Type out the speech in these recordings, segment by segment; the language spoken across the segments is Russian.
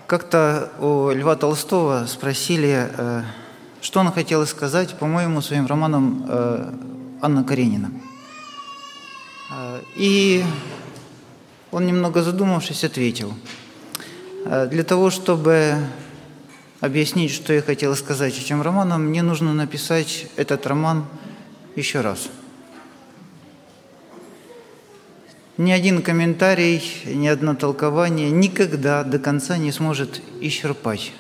Как-то у Льва Толстого спросили, что он хотел сказать, по-моему, своим романом «Анна Каренина». И он, немного задумавшись, ответил: для того, чтобы объяснить, что я хотел сказать этим романом, мне нужно написать этот роман еще раз. Ни один комментарий, ни одно толкование никогда до конца не сможет исчерпать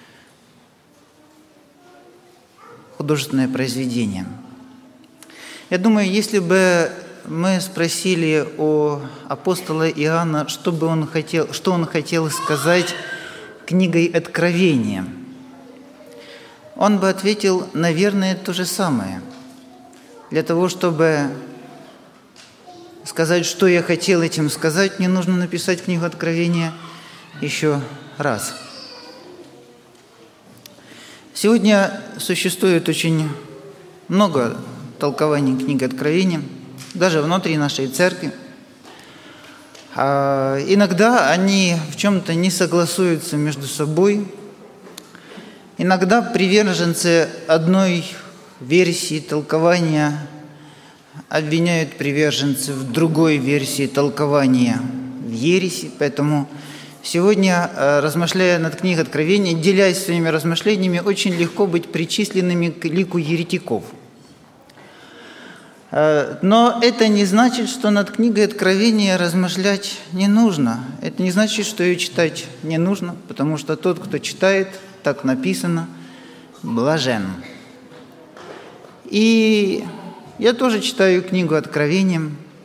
художественное произведение. Я думаю, если бы мы спросили у апостола Иоанна, что он хотел сказать книгой Откровения, он бы ответил, наверное, то же самое. Для того, чтобы сказать, что я хотел этим сказать, мне нужно написать книгу Откровения еще раз. Сегодня существует очень много толкований книги Откровения, даже внутри нашей церкви. Иногда они в чем-то не согласуются между собой. Иногда приверженцы одной версии толкования обвиняют приверженцев другой версии толкования в ереси. Поэтому сегодня, размышляя над книгой Откровения, делясь своими размышлениями, очень легко быть причисленными к лику еретиков. Но это не значит, что над книгой Откровения размышлять не нужно. Это не значит, что ее читать не нужно, потому что тот, кто читает, так написано, блажен. И я тоже читаю книгу Откровения.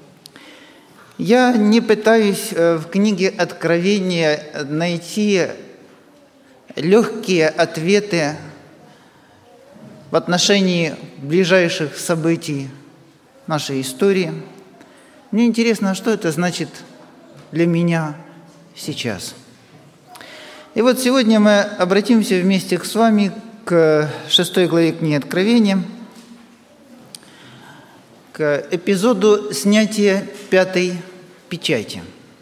Я не пытаюсь в книге Откровения найти легкие ответы в отношении ближайших событий нашей истории. Мне интересно, что это значит для меня сейчас. И вот сегодня мы обратимся вместе с вами к 6 главе книги Откровения, к эпизоду снятия пятой печати.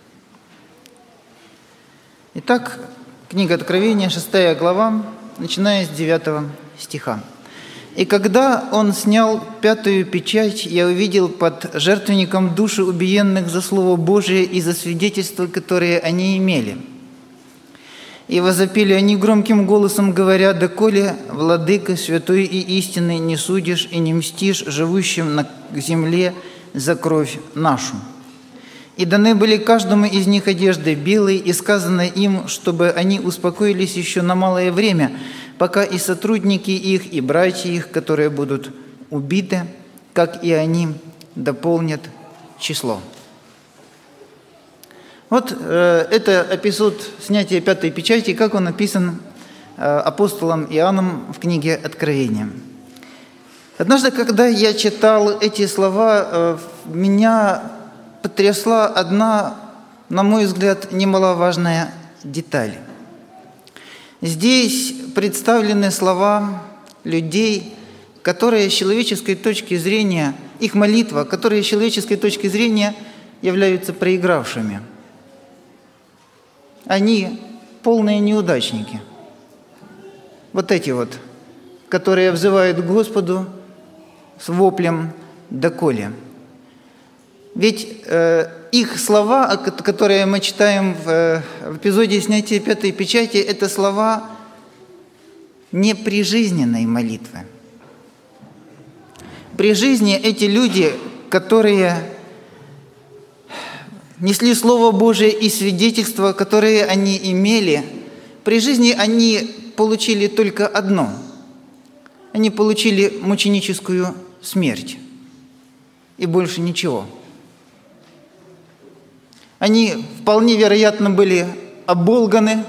Итак, книга Откровения, 6 глава, начиная с 9 стиха. «И когда он снял пятую печать, я увидел под жертвенником души убиенных за Слово Божие и за свидетельства, которые они имели. И возопили они громким голосом, говоря: доколе, Владыка, святой и истинный, не судишь и не мстишь живущим на земле за кровь нашу. И даны были каждому из них одежды белые, и сказано им, чтобы они успокоились еще на малое время, пока и сотрудники их, и братья их, которые будут убиты, как и они, дополнят число». Вот это эпизод снятия пятой печати, как он написан апостолом Иоанном в книге Откровения. Однажды, когда я читал эти слова, меня потрясла одна, на мой взгляд, немаловажная деталь. Здесь представлены слова людей, которые с человеческой точки зрения, их молитва, которые с человеческой точки зрения являются проигравшими. Они полные неудачники. Вот эти вот, которые взывают к Господу с воплем «доколе». Ведь их слова, которые мы читаем в эпизоде снятия пятой печати, это слова неприжизненной молитвы. При жизни эти люди, которые несли Слово Божие и свидетельства, которые они имели, при жизни они получили только одно. Они получили мученическую смерть. И больше ничего. Они вполне вероятно были оболганы,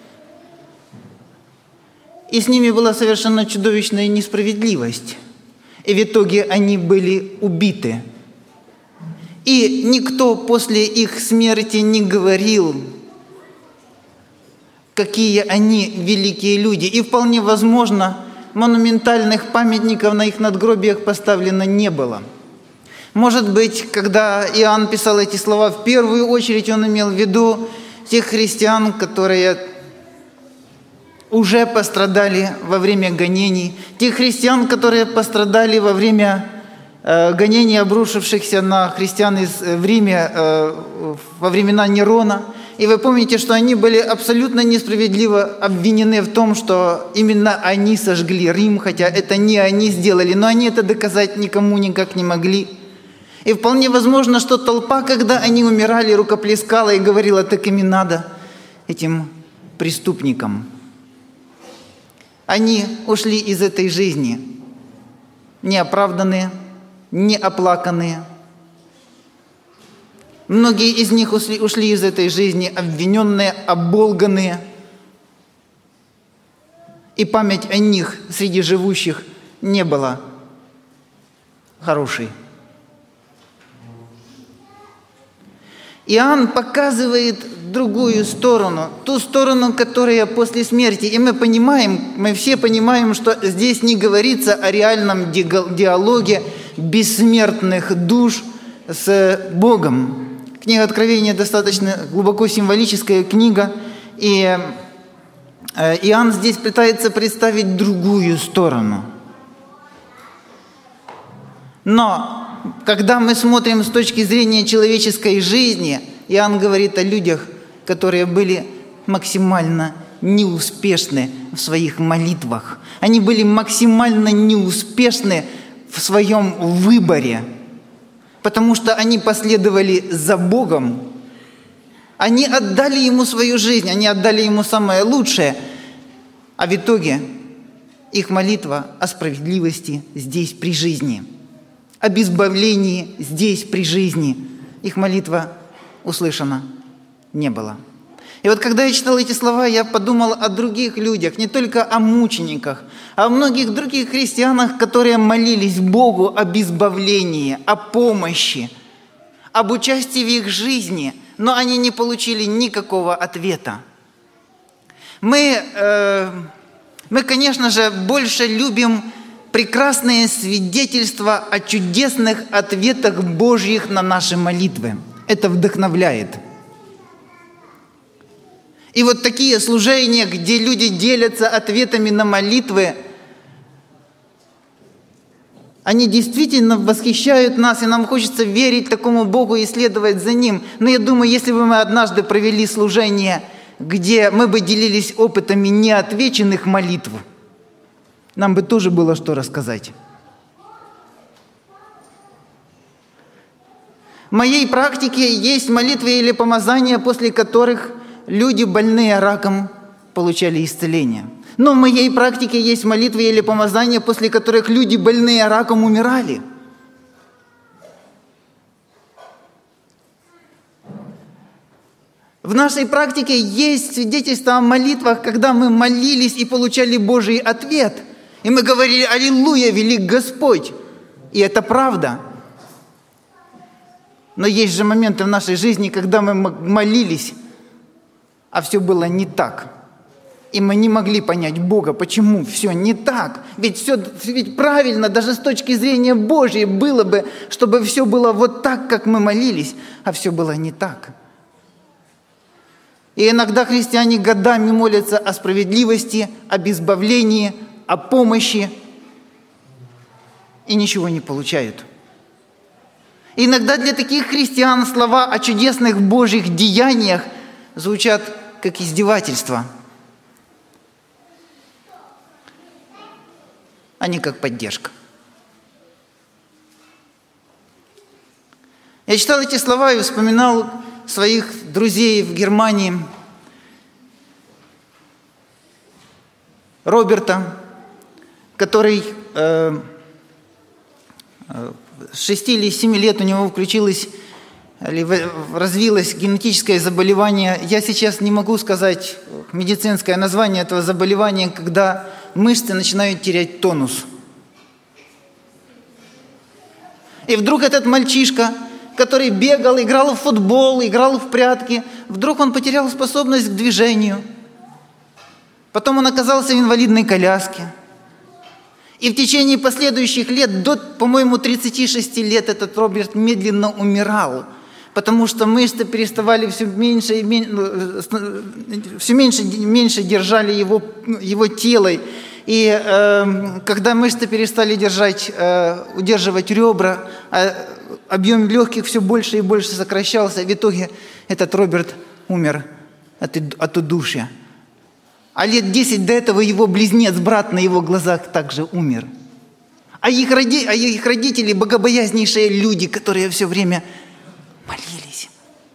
и с ними была совершенно чудовищная несправедливость. И в итоге они были убиты. И никто после их смерти не говорил, какие они великие люди. И вполне возможно, монументальных памятников на их надгробиях поставлено не было. Может быть, когда Иоанн писал эти слова, в первую очередь он имел в виду тех христиан, которые уже пострадали во время гонений, тех христиан, которые пострадали во время гонений, обрушившихся на христиан в Риме во времена Нерона. И вы помните, что они были абсолютно несправедливо обвинены в том, что именно они сожгли Рим, хотя это не они сделали, но они это доказать никому никак не могли. И вполне возможно, что толпа, когда они умирали, рукоплескала и говорила: так им и надо, этим преступникам. Они ушли из этой жизни неоправданные, неоплаканные. Многие из них ушли из этой жизни обвиненные, оболганные. И память о них среди живущих не была хорошей. Иоанн показывает другую сторону, ту сторону, которая после смерти. И мы все понимаем, что здесь не говорится о реальном диалоге бессмертных душ с Богом. Книга Откровения достаточно глубоко символическая книга, и Иоанн здесь пытается представить другую сторону. Но когда мы смотрим с точки зрения человеческой жизни, Иоанн говорит о людях, которые были максимально неуспешны в своих молитвах. Они были максимально неуспешны в своем выборе, потому что они последовали за Богом. Они отдали Ему свою жизнь, они отдали Ему самое лучшее, а в итоге их молитва о справедливости здесь при жизни, об избавлении здесь при жизни, их молитва услышана не была. И вот когда я читал эти слова, я подумал о других людях, не только о мучениках, а о многих других христианах, которые молились Богу об избавлении, о помощи, об участии в их жизни, но они не получили никакого ответа. Мы, конечно же, больше любим прекрасные свидетельства о чудесных ответах Божьих на наши молитвы. Это вдохновляет. И вот такие служения, где люди делятся ответами на молитвы, они действительно восхищают нас, и нам хочется верить такому Богу и следовать за Ним. Но я думаю, если бы мы однажды провели служение, где мы бы делились опытами неотвеченных молитв, нам бы тоже было что рассказать. В моей практике есть молитвы или помазания, после которых люди, больные раком, получали исцеление. Но в моей практике есть молитвы или помазания, после которых люди, больные раком, умирали. В нашей практике есть свидетельства о молитвах, когда мы молились и получали Божий ответ. И мы говорили: «Аллилуйя, велик Господь!» И это правда. Но есть же моменты в нашей жизни, когда мы молились, а все было не так. И мы не могли понять Бога, почему все не так. Ведь правильно, даже с точки зрения Божьей, было бы, чтобы все было вот так, как мы молились, а все было не так. И иногда христиане годами молятся о справедливости, об избавлении, о помощи, и ничего не получают. И иногда для таких христиан слова о чудесных Божьих деяниях звучат как издевательство, а не как поддержка. Я читал эти слова и вспоминал своих друзей в Германии, Роберта, который с 6 или 7 лет у него развилось генетическое заболевание. Я сейчас не могу сказать медицинское название этого заболевания, когда мышцы начинают терять тонус. И вдруг этот мальчишка, который бегал, играл в футбол, играл в прятки, вдруг он потерял способность к движению. Потом он оказался в инвалидной коляске. И в течение последующих лет, до, по-моему, 36 лет, этот Роберт медленно умирал, потому что мышцы переставали все меньше и меньше держали его тело. И когда мышцы перестали удерживать ребра, объем легких все больше и больше сокращался. В итоге этот Роберт умер от удушья. А лет 10 до этого его близнец, брат на его глазах также умер. А их родители богобоязнейшие люди, которые все время молились.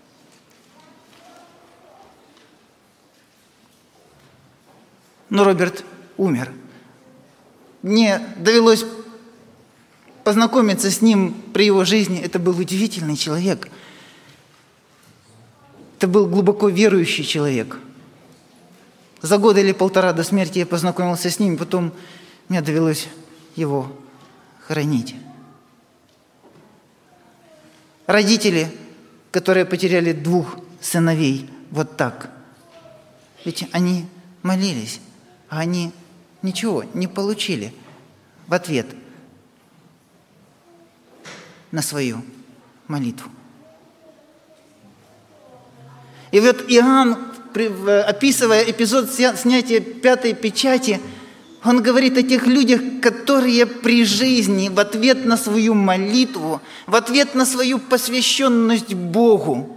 Но Роберт умер. Мне довелось познакомиться с ним при его жизни. Это был удивительный человек. Это был глубоко верующий человек. За год или полтора до смерти я познакомился с ним, потом мне довелось его хоронить. Родители, которые потеряли 2 сыновей вот так, ведь они молились, а они ничего не получили в ответ на свою молитву. И вот Иоанн, описывая эпизод снятия 5-й печати, он говорит о тех людях, которые при жизни в ответ на свою молитву, в ответ на свою посвященность Богу,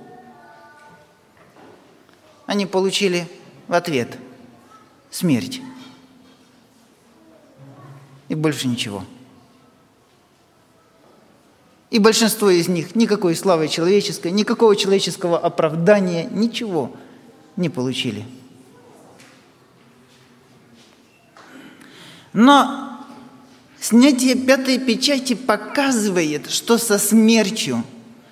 они получили в ответ смерть. И больше ничего. И большинство из них никакой славы человеческой, никакого человеческого оправдания, ничего не получили. Но снятие 5-й печати показывает, что со смертью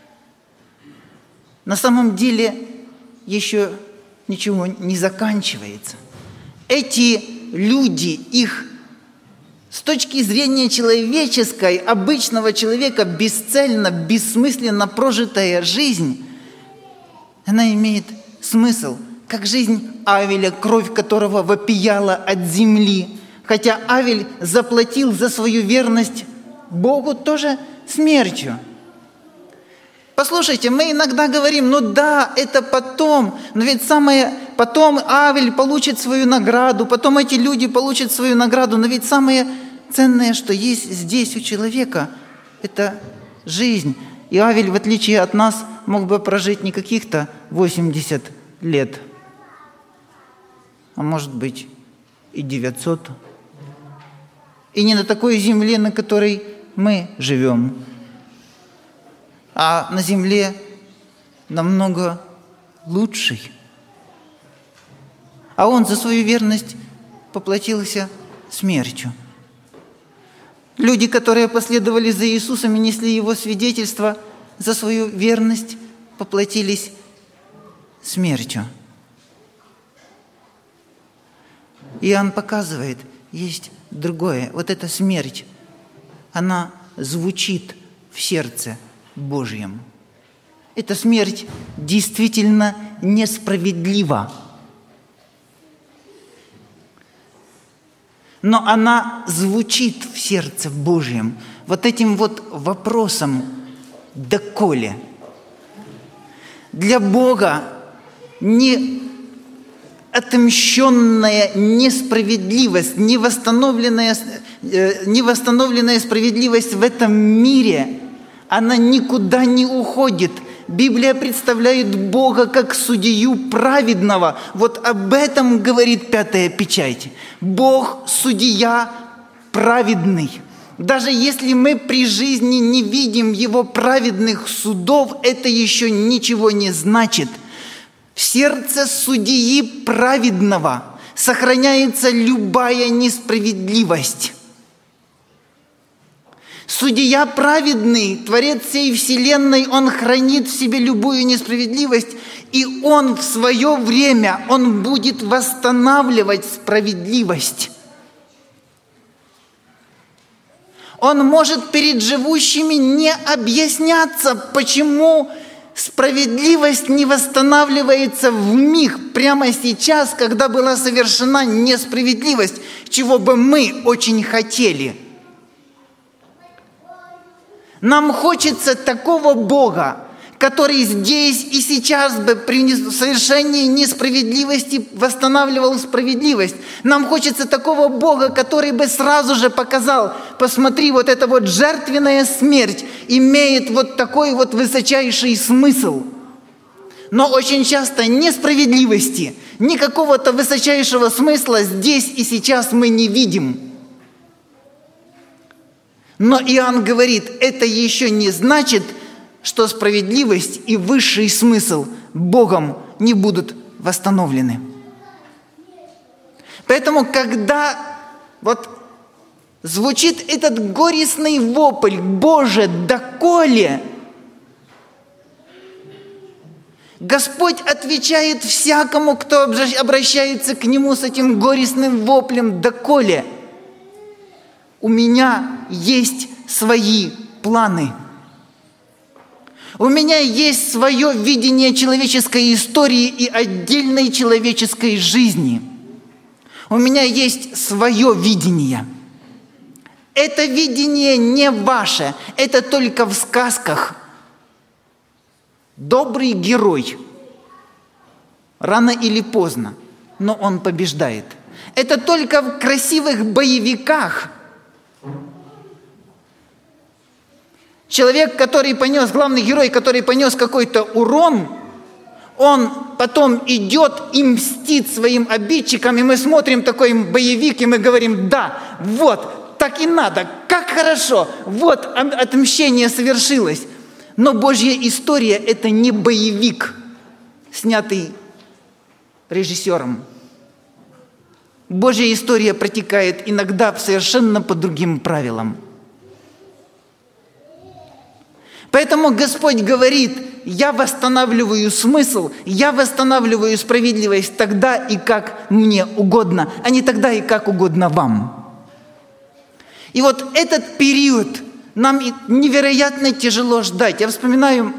на самом деле еще ничего не заканчивается. Эти люди, их с точки зрения человеческой, обычного человека, бесцельно, бессмысленно прожитая жизнь, она имеет смысл, как жизнь Авеля, кровь которого вопияла от земли. Хотя Авель заплатил за свою верность Богу тоже смертью. Послушайте, мы иногда говорим, ну да, это потом, но ведь потом Авель получит свою награду, потом эти люди получат свою награду, но ведь самое ценное, что есть здесь у человека, это жизнь. И Авель, в отличие от нас, мог бы прожить не каких-то 80 лет, а может быть и 900. И не на такой земле, на которой мы живем, а на земле намного лучшей. А он за свою верность поплатился смертью. Люди, которые последовали за Иисусом и несли Его свидетельство, за свою верность поплатились смертью. Иоанн показывает, есть другое. Вот эта смерть, она звучит в сердце Божьем. Эта смерть действительно несправедлива. Но она звучит в сердце Божьем вот этим вот вопросом «доколе?». Для Бога не отомщенная несправедливость, невосстановленная справедливость в этом мире, она никуда не уходит. Библия представляет Бога как судью праведного. Вот об этом говорит 5-я печать. Бог – судья праведный. Даже если мы при жизни не видим Его праведных судов, это еще ничего не значит. В сердце судьи праведного сохраняется любая несправедливость. Судья праведный, Творец всей вселенной, Он хранит в себе любую несправедливость, и Он в свое время, Он будет восстанавливать справедливость. Он может перед живущими не объясняться, почему справедливость не восстанавливается вмиг, прямо сейчас, когда была совершена несправедливость, чего бы мы очень хотели. Нам хочется такого Бога, который здесь и сейчас бы при совершении несправедливости восстанавливал справедливость. Нам хочется такого Бога, который бы сразу же показал: посмотри, вот эта вот жертвенная смерть имеет вот такой вот высочайший смысл. Но очень часто несправедливости, ни какого-то высочайшего смысла здесь и сейчас мы не видим. Но Иоанн говорит, это еще не значит, что справедливость и высший смысл Богом не будут восстановлены. Поэтому, когда вот звучит этот горестный вопль: «Боже, доколе?», Господь отвечает всякому, кто обращается к Нему с этим горестным воплем: «Доколе? У меня есть свои планы. У меня есть свое видение человеческой истории и отдельной человеческой жизни. У меня есть свое видение. Это видение не ваше, это только в сказках. Добрый герой, рано или поздно, но он побеждает. Это только в красивых боевиках. Человек, который понес, главный герой, который понес какой-то урон, он потом идет и мстит своим обидчикам, и мы смотрим такой боевик, и мы говорим: да, вот, так и надо, как хорошо, вот отмщение совершилось. Но Божья история – это не боевик, снятый режиссером. Божья история протекает иногда совершенно по другим правилам. Поэтому Господь говорит: я восстанавливаю смысл, я восстанавливаю справедливость тогда и как мне угодно, а не тогда и как угодно вам. И вот этот период нам невероятно тяжело ждать. Я вспоминаю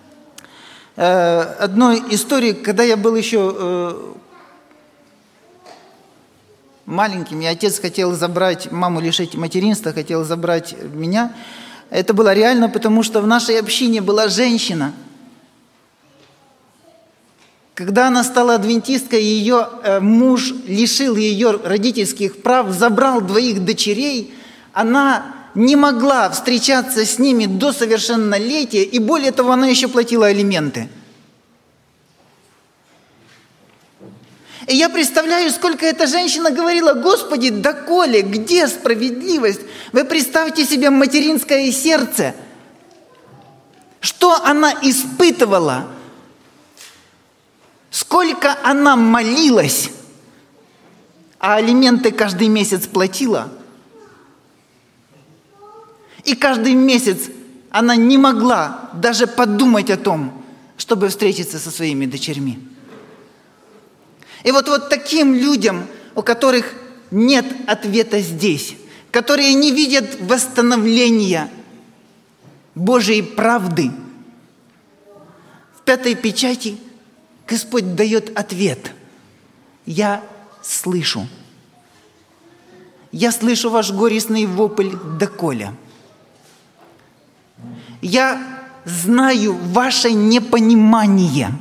одну историю, когда я был еще маленьким, и отец хотел забрать маму, лишить материнства, хотел забрать меня. Это было реально, потому что в нашей общине была женщина. Когда она стала адвентисткой, ее муж лишил ее родительских прав, забрал 2 дочерей, она не могла встречаться с ними до совершеннолетия, и более того, она еще платила алименты. И я представляю, сколько эта женщина говорила: «Господи, доколе? Где справедливость?» Вы представьте себе материнское сердце. Что она испытывала? Сколько она молилась, а алименты каждый месяц платила. И каждый месяц она не могла даже подумать о том, чтобы встретиться со своими дочерьми. И вот таким людям, у которых нет ответа здесь, которые не видят восстановления Божьей правды, в 5-й печати Господь дает ответ: «Я слышу. Я слышу ваш горестный вопль: доколе? Я знаю ваше непонимание.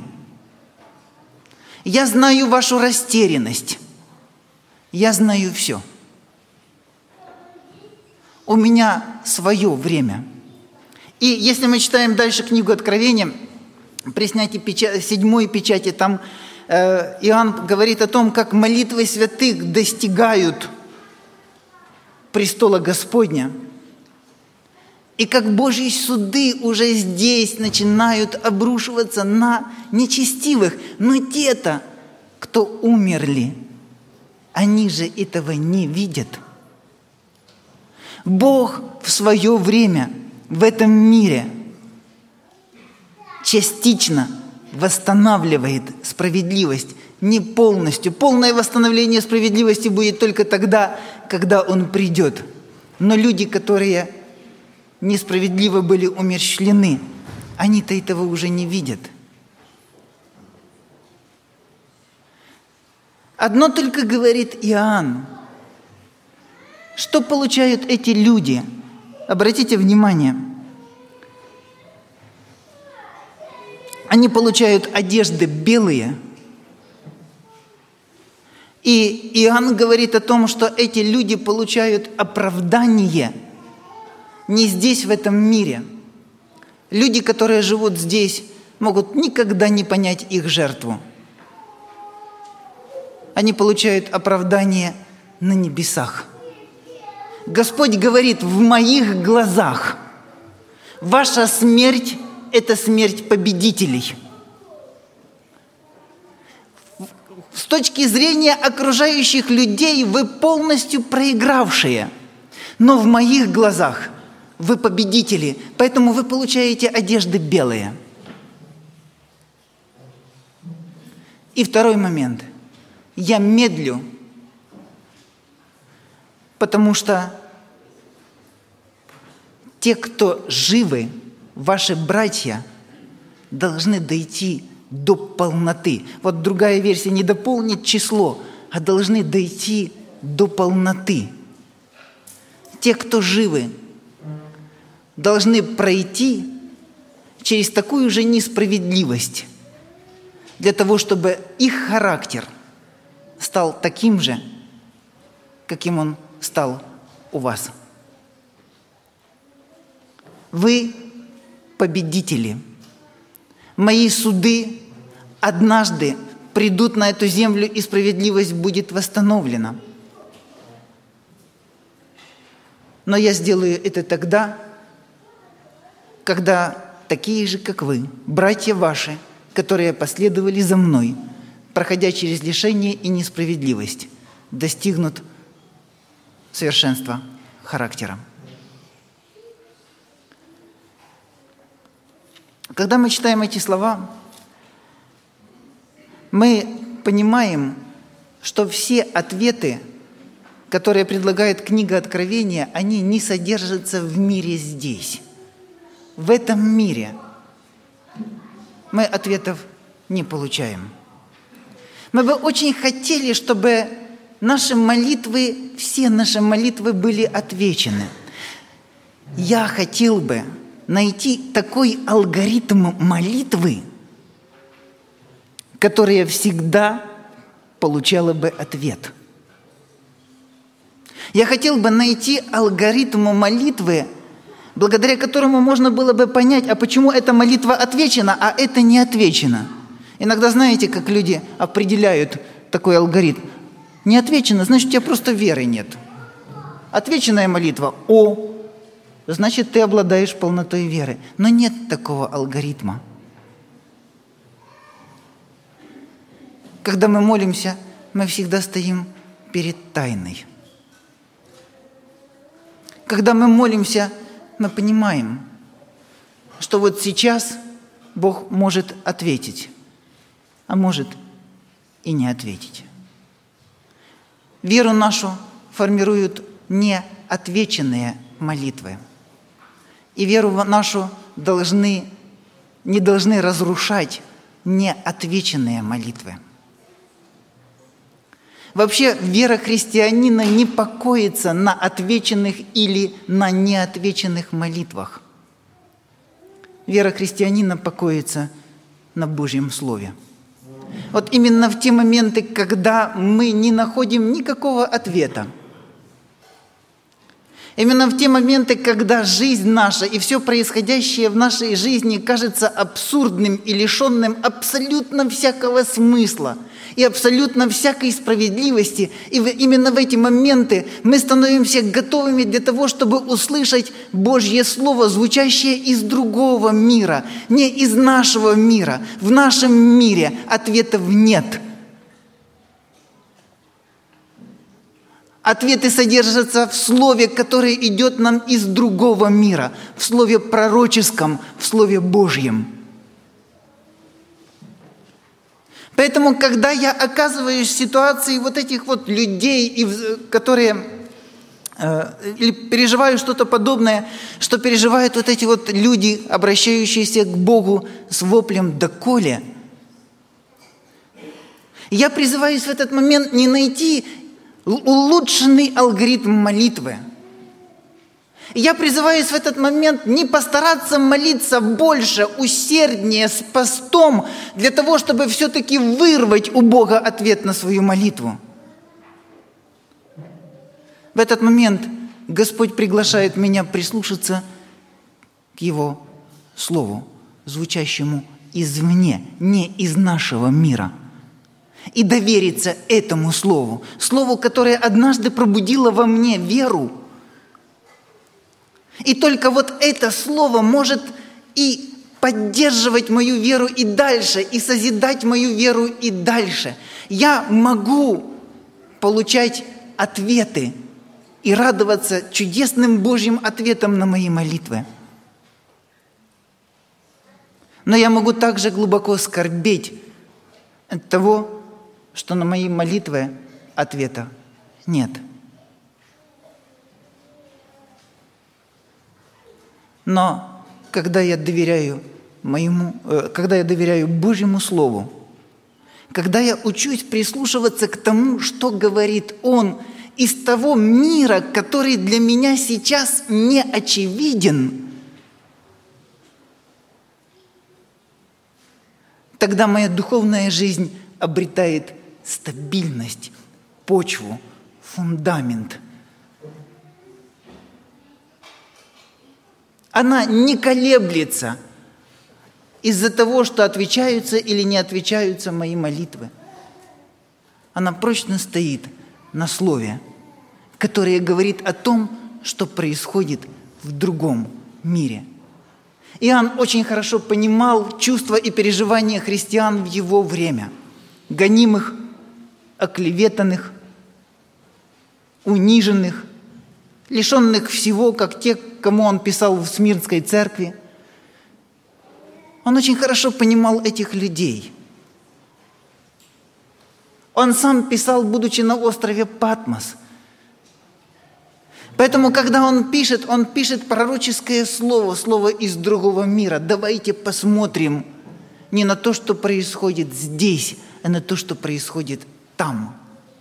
Я знаю вашу растерянность. Я знаю все. У меня свое время». И если мы читаем дальше книгу Откровения, при снятии 7-й печати, там Иоанн говорит о том, как молитвы святых достигают престола Господня, и как Божьи суды уже здесь начинают обрушиваться на нечестивых. Но те-то, кто умерли, они же этого не видят. Бог в свое время в этом мире частично восстанавливает справедливость, не полностью. Полное восстановление справедливости будет только тогда, когда Он придет. Но люди, которые несправедливо были умерщвлены, они-то этого уже не видят. Одно только говорит Иоанн. Что получают эти люди? Обратите внимание. они получают одежды белые. И Иоанн говорит о том, что эти люди получают оправдание не здесь, в этом мире. Люди, которые живут здесь, могут никогда не понять их жертву. Они получают оправдание на небесах. Господь говорит: в моих глазах ваша смерть – это смерть победителей. С точки зрения окружающих людей вы полностью проигравшие, но в моих глазах вы победители, поэтому вы получаете одежды белые. И второй момент. Я медлю, потому что те, кто живы, ваши братья, должны дойти до полноты. Вот другая версия: не дополнить число, а должны дойти до полноты. Те, кто живы, должны пройти через такую же несправедливость для того, чтобы их характер стал таким же, каким он стал у вас. Вы победители. Мои суды однажды придут на эту землю, и справедливость будет восстановлена. Но я сделаю это тогда, когда такие же, как вы, братья ваши, которые последовали за мной, проходя через лишение и несправедливость, достигнут совершенства характера. Когда мы читаем эти слова, мы понимаем, что все ответы, которые предлагает книга Откровения, они не содержатся в мире здесь. В этом мире мы ответов не получаем. Мы бы очень хотели, чтобы наши молитвы, все наши молитвы были отвечены. Я хотел бы найти такой алгоритм молитвы, которая всегда получала бы ответ. Я хотел бы найти алгоритм молитвы, благодаря которому можно было бы понять, а почему эта молитва отвечена, а это не отвечено. Иногда знаете, как люди определяют такой алгоритм? Не отвечено, значит, у тебя просто веры нет. Отвеченная молитва – о, значит, ты обладаешь полнотой веры. Но нет такого алгоритма. Когда мы молимся, мы всегда стоим перед тайной. Когда мы молимся, мы понимаем, что вот сейчас Бог может ответить, а может и не ответить. Веру нашу формируют неотвеченные молитвы. И веру нашу не должны разрушать неотвеченные молитвы. Вообще, вера христианина не покоится на отвеченных или на неотвеченных молитвах. Вера христианина покоится на Божьем Слове. Вот именно в те моменты, когда мы не находим никакого ответа, именно в те моменты, когда жизнь наша и все происходящее в нашей жизни кажется абсурдным и лишенным абсолютно всякого смысла и абсолютно всякой справедливости, и именно в эти моменты мы становимся готовыми для того, чтобы услышать Божье Слово, звучащее из другого мира, не из нашего мира. В нашем мире ответов нет. Ответы содержатся в Слове, которое идет нам из другого мира, в Слове пророческом, в Слове Божьем. Поэтому, когда я оказываюсь в ситуации вот этих вот людей, которые или переживаю что-то подобное, что переживают вот эти вот люди, обращающиеся к Богу с воплем «доколе», я призываюсь в этот момент не найти улучшенный алгоритм молитвы. И я призываюсь в этот момент не постараться молиться больше, усерднее, с постом, для того, чтобы все-таки вырвать у Бога ответ на свою молитву. В этот момент Господь приглашает меня прислушаться к Его Слову, звучащему извне, не из нашего мира, и довериться этому Слову, Слову, которое однажды пробудило во мне веру. И только вот это Слово может и поддерживать мою веру и дальше, и созидать мою веру и дальше. Я могу получать ответы и радоваться чудесным Божьим ответам на мои молитвы. Но я могу также глубоко скорбеть от того, что на мои молитвы ответа нет. Но когда я доверяю Божьему Слову, когда я учусь прислушиваться к тому, что говорит Он, из того мира, который для меня сейчас не очевиден, тогда моя духовная жизнь обретает стабильность, почву, фундамент. Она не колеблется из-за того, что отвечаются или не отвечаются мои молитвы. Она прочно стоит на Слове, которое говорит о том, что происходит в другом мире. Иоанн очень хорошо понимал чувства и переживания христиан в его время, гонимых, оклеветанных, униженных, лишенных всего, как те, кому он писал в Смирнской церкви. Он очень хорошо понимал этих людей. Он сам писал, будучи на острове Патмос. Поэтому, когда он пишет пророческое слово, слово из другого мира. Давайте посмотрим не на то, что происходит здесь, а на то, что происходит там.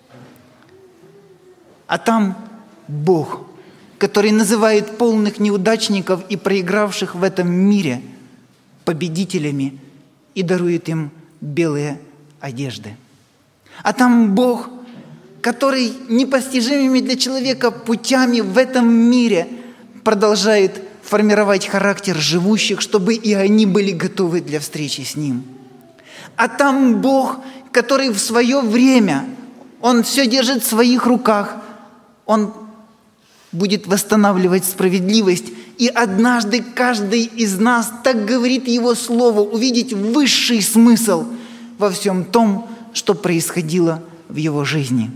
А там Бог, который называет полных неудачников и проигравших в этом мире победителями и дарует им белые одежды. А там Бог, который непостижимыми для человека путями в этом мире продолжает формировать характер живущих, чтобы и они были готовы для встречи с Ним. А там Бог, который в свое время, Он все держит в своих руках, Он будет восстанавливать справедливость, и однажды каждый из нас, так говорит Его Слово, увидеть высший смысл во всем том, что происходило в его жизни.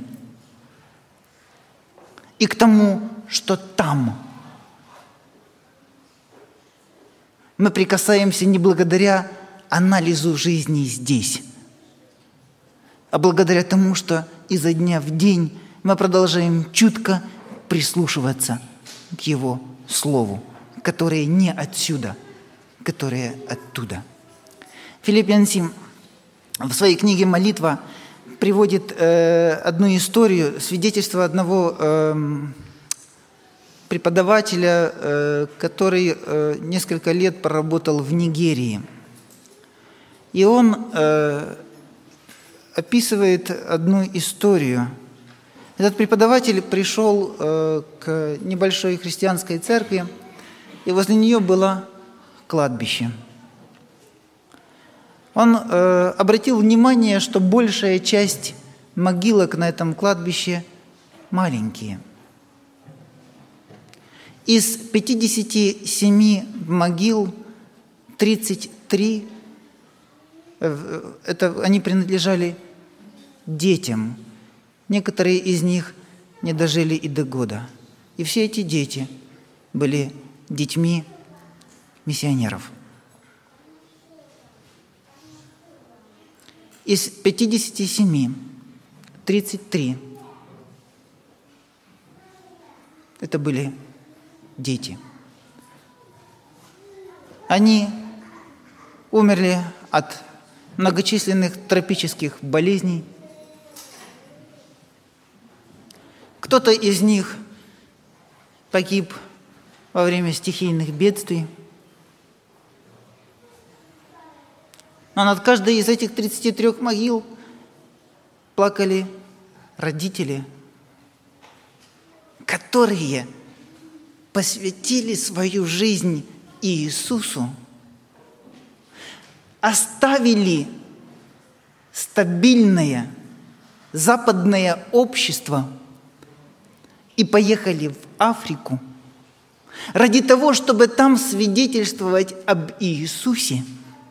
И к тому, что там. Мы прикасаемся не благодаря анализу жизни здесь, а благодаря тому, что изо дня в день мы продолжаем чутко прислушиваться к Его Слову, которое не отсюда, которое оттуда. Филипп Янсим в своей книге «Молитва» приводит одну историю, свидетельство одного преподавателя, который несколько лет проработал в Нигерии. И он описывает одну историю. Этот преподаватель пришел к небольшой христианской церкви, и возле нее было кладбище. Он обратил внимание, что большая часть могилок на этом кладбище маленькие. Из 57 могил 33 они принадлежали детям. Некоторые из них не дожили и до года. И все эти дети были детьми миссионеров. Из 57 33 это были дети. Они умерли от многочисленных тропических болезней. Кто-то из них погиб во время стихийных бедствий. Но над каждой из этих 33 могил плакали родители, которые посвятили свою жизнь Иисусу, оставили стабильное западное общество и поехали в Африку ради того, чтобы там свидетельствовать об Иисусе.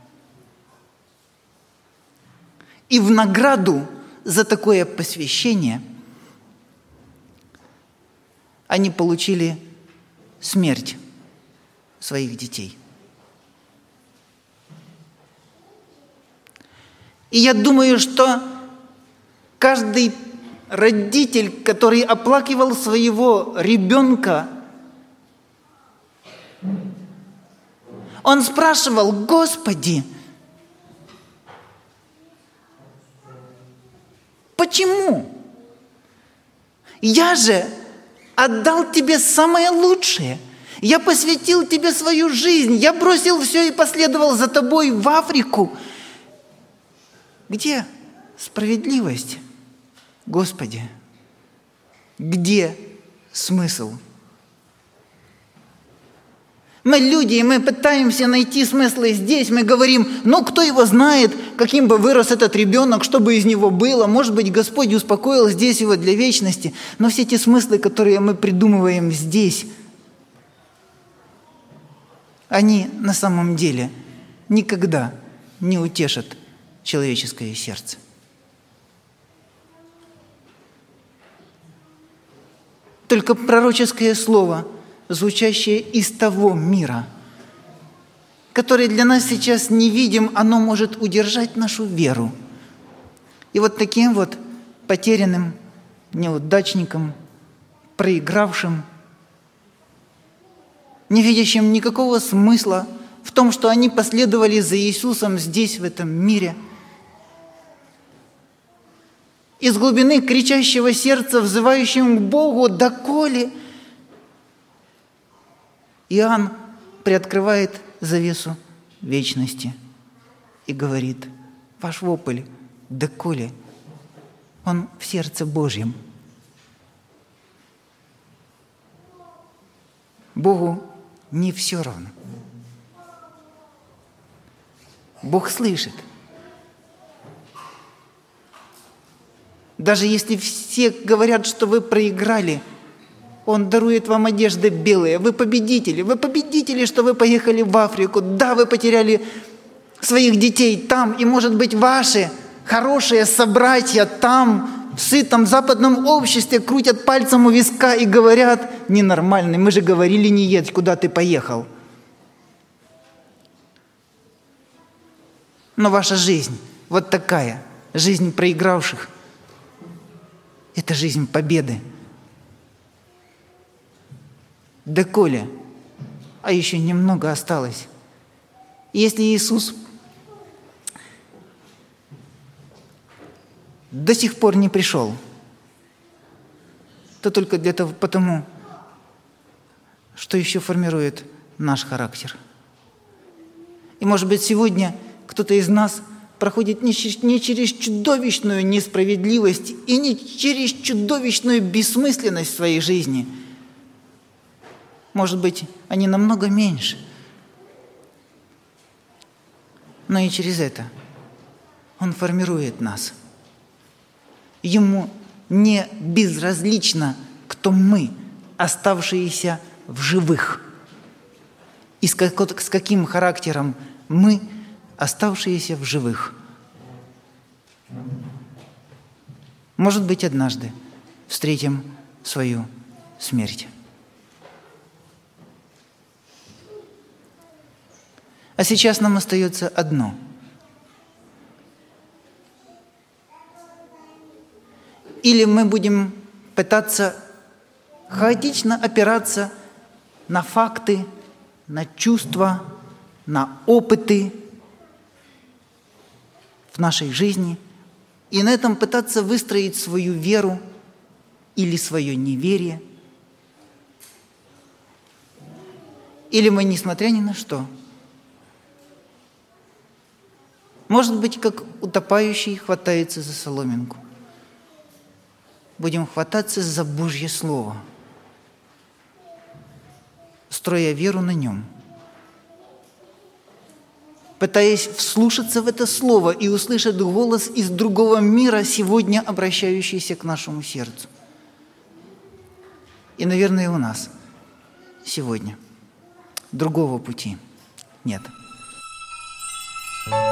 И в награду за такое посвящение они получили смерть своих детей. И я думаю, что каждый родитель, который оплакивал своего ребенка, он спрашивал: Господи, почему? Я же отдал Тебе самое лучшее. Я посвятил Тебе свою жизнь. Я бросил все и последовал за Тобой в Африку. Где справедливость, Господи? Где смысл? Мы люди, и мы пытаемся найти смыслы здесь. Мы говорим: ну, кто его знает, каким бы вырос этот ребенок, что бы из него было. Может быть, Господь успокоил здесь его для вечности. Но все эти смыслы, которые мы придумываем здесь, они на самом деле никогда не утешат человеческое сердце. Только пророческое слово, звучащее из того мира, который для нас сейчас невидим, оно может удержать нашу веру. И вот таким вот потерянным, неудачником, проигравшим, не видящим никакого смысла в том, что они последовали за Иисусом здесь, в этом мире, из глубины кричащего сердца, взывающим к Богу: доколе? Иоанн приоткрывает завесу вечности и говорит: ваш вопль, доколе? Он в сердце Божьем. Богу не все равно. Бог слышит. Даже если все говорят, что вы проиграли, Он дарует вам одежды белые. Вы победители, что вы поехали в Африку. Да, вы потеряли своих детей там, и, может быть, ваши хорошие собратья там, в сытом западном обществе, крутят пальцем у виска и говорят: ненормальный, мы же говорили не едь, куда ты поехал. Но ваша жизнь вот такая, жизнь проигравших, это жизнь победы. Доколе? А еще немного осталось. Если Иисус до сих пор не пришел, то только для того, потому, что еще формирует наш характер. И, может быть, сегодня кто-то из нас проходит не через чудовищную несправедливость и не через чудовищную бессмысленность в своей жизни. Может быть, они намного меньше. Но и через это Он формирует нас. Ему не безразлично, кто мы, оставшиеся в живых, и с каким характером мы, оставшиеся в живых. Может быть, однажды встретим свою смерть. А сейчас нам остается одно. Или мы будем пытаться хаотично опираться на факты, на чувства, на опыты в нашей жизни, и на этом пытаться выстроить свою веру или свое неверие. Или мы, несмотря ни на что, может быть, как утопающий хватается за соломинку, будем хвататься за Божье Слово, строя веру на нем, пытаясь вслушаться в это Слово и услышать голос из другого мира, сегодня обращающийся к нашему сердцу. И, наверное, у нас сегодня другого пути нет.